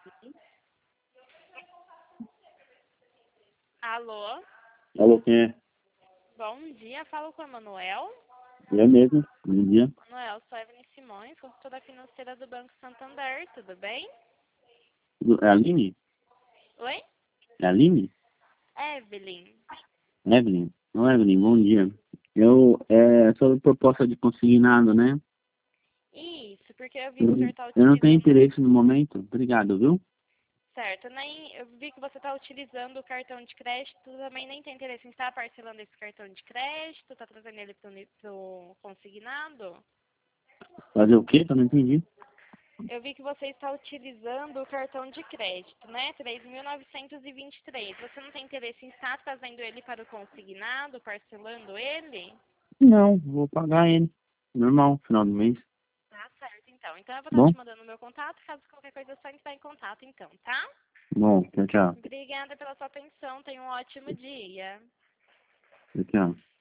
Alô? Alô, quem é? Bom dia, falo com a Manuel. Eu mesmo. Bom dia. Manuel, sou Evelyn Simões, consultora financeira do Banco Santander, tudo bem? É a Aline? Oi? É a Aline? Evelyn. Evelyn? Ô, Evelyn, bom dia. Sobre proposta de consignado, né? Isso, porque eu vi que o senhor está Eu não tenho utilizando... interesse no momento. Obrigado, viu? Certo, eu vi que você está utilizando o cartão de crédito, também nem tem interesse em estar parcelando esse cartão de crédito, está trazendo ele para o consignado? Fazer o quê? Que eu não entendi. Eu vi que você está utilizando o cartão de crédito, né? 3.923. Você não tem interesse em estar trazendo ele para o consignado, parcelando ele? Não, vou pagar ele. Normal, final do mês. Tá certo, então. Então eu vou estar Bom? te mandando o meu contato, caso qualquer coisa é só entrar em contato, então, tá? Bom, tchau, tchau. Obrigada pela sua atenção. Tenha um ótimo dia. Tchau, tchau.